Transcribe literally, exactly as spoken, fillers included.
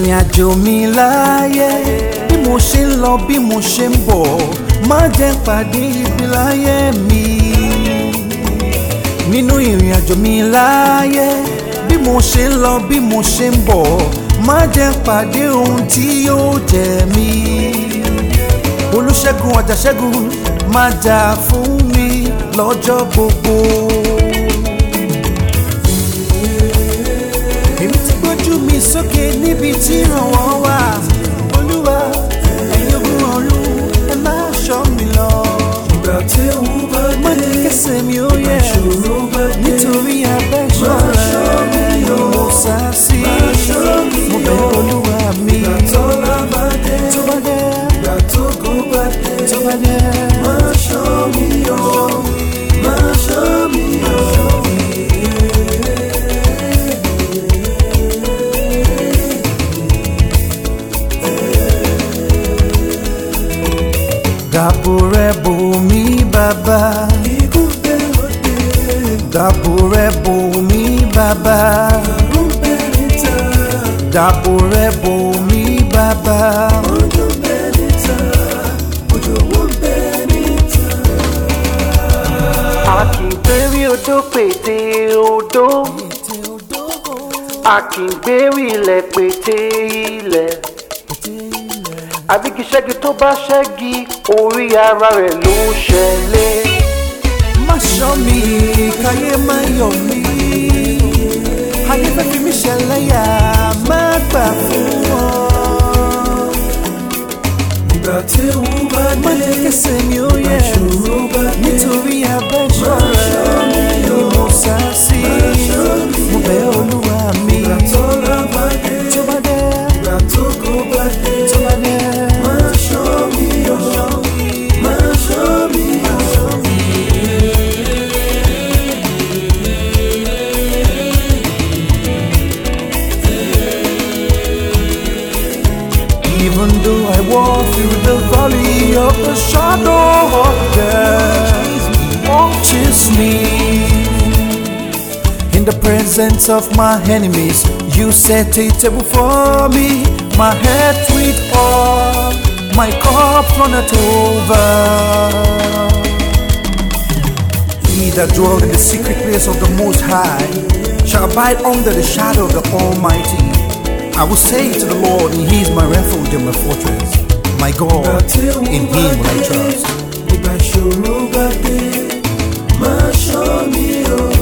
ìrìn àjò mi láyé bí mo ṣe ń lọ bí mo ṣe ń bọ̀ má jẹ́ pàdé ibi láyé mi. Nínú ìrìn àjò mi láyé bí mo ṣe ń lọ bí mo ṣe ń bọ̀ má jẹ́ pàdé ohun tí yóò jẹ mí. Olúṣẹ́gun Àjàṣẹ́gun máa jà fún mi lọ́jọ́ gbogbo. Èmi ti gbójú mi sókè níbi tí ìrànwọ́ wà. Olúwa ẹ̀yin ogun ọ̀run ẹ má ṣọ́ mi lọ. Ìgbà tí ewu bá dé, má jẹ́ kẹ́sẹ̀ mi ó yẹ̀ ìṣòro bá dé, nítorí abẹ́ ìṣọ́ rẹ̀ ni mo sá sí. Mo bẹ̀ Olúwa mi. ìgbà tọ́lá bá dé, Tó bá dé, ìgbà tógo bá dé, tó bá dé, má ṣọ́ mi o, má ṣọ́ mi o. dàbò rẹ̀ bò mí bàbá. Ikún bẹ́ òde, Dàbò rẹ̀ bò mí bàbá. àrùn bẹ́ níta, Dàbò rẹ̀ bò mí bàbá. òjò bẹ́ níta, òjò wó bẹ́ níta. A kì í gbérí odó pété odó, a kì í gbérí ilẹ̀ pété ilẹ̀. Àbíkí ṣẹ́gi tó bá ṣẹ́gi orí ara rẹ̀ ló ṣẹlẹ̀. Má ṣọ́ mi káyé má yọ̀ mí. Ayé fẹ́ fi mí ṣẹlẹ́yà má gbà fún wọn. Ìgbà tí ewu bá Má dé, jẹ́ kẹ́sẹ̀ mi ó yẹ̀ ìṣòro bá dé, nítorí abẹ́ ìṣọ́ rẹ̀ ni mo sá sí. Mo bẹ̀ Olúwa mi. ìgbà tọ́lá bá dé, Tó bá dé, ìgbà tógo bá dé, tó bá dé, má ṣọ́ mi o, má ṣọ́ mi o. even though I walk through the valley of the shadow of death, watches me. In the presence of my enemies, you set a table for me. My head with oil, my cup runneth over. He that dwelleth in the secret place of the Most High shall abide under the shadow of the Almighty. I will say to the Lord, He is my refuge and my fortress, my God, in Him will I trust. Ìgbà ìṣòro bá dé, má ṣọ́ mi o.